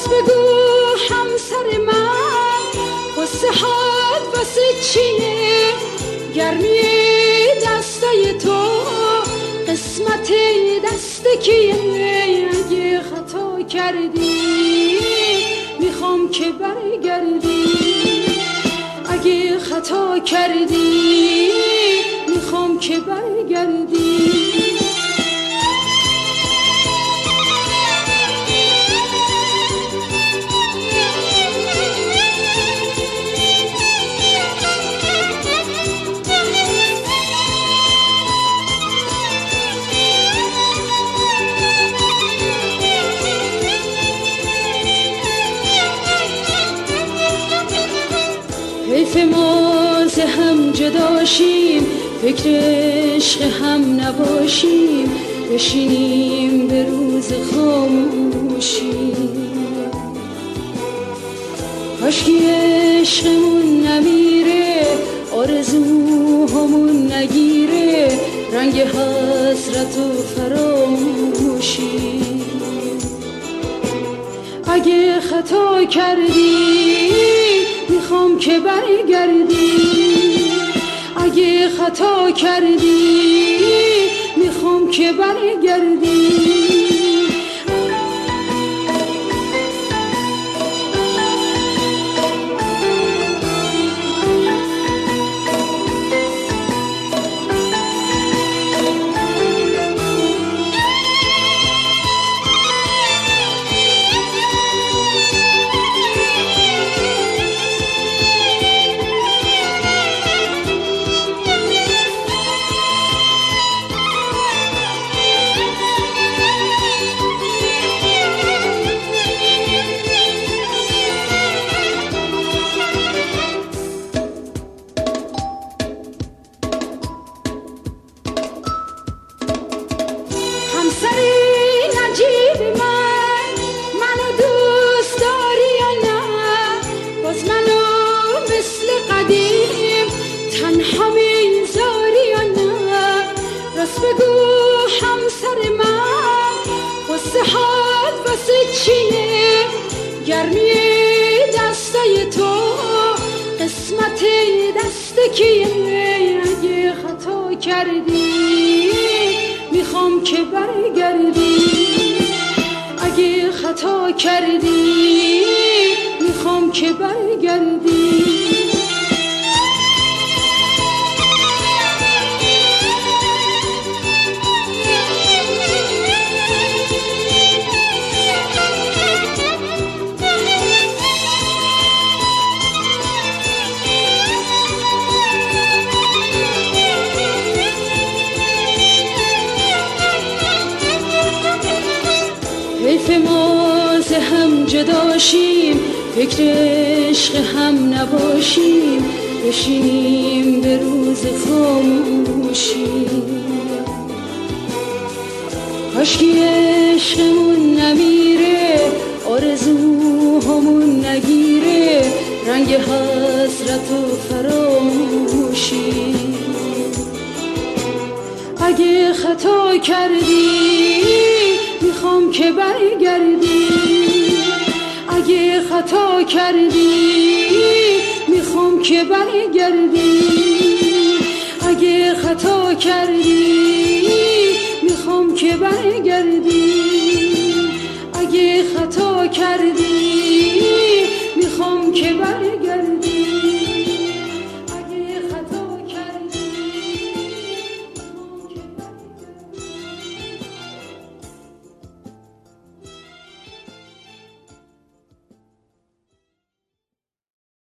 بگو همسر من قصه هات واسه چیه؟ گرمی دستای تو قسمت دست کیه؟ اگه خطا کردی میخوام که برگردی، اگه خطا کردی میخوام که برگردی. حیف ما ز هم جداشیم، فکر عشق هم نباشیم، بشینیم به روز خاموشی. کاشکی عشقمون نمیره، آرزوهامون نگیره رنگ حسرت و فراموشی. اگه خطا کردی میخوام که برگردی، اگه خطا کردی میخوام که برگردی. همسری نجیب منو دوست داری یا نه؟ باز منو مثل قدیم تنها میذاری یا نه؟ راست بگو همسر من قصه هات واسه چیه؟ گرمی دستای تو قسمت دست کیه؟ اگه خطا کردی میخوام که برگردی، اگه خطا کردی میخوام که برگردی. حیف ما ز هم جداشیم، فکر عشق هم نباشیم، بشینیم به روز خاموشی. کاشکی عشقمون نمیره، آرزوهامون نگیره رنگ حسرت و فراموشی. اگه خطا کردی میخوام که برگردی، اگه خطا کردی میخوام که برگردی، اگه خطا کردی میخوام که برگردی، اگه خطا کردی میخوام که برگردی.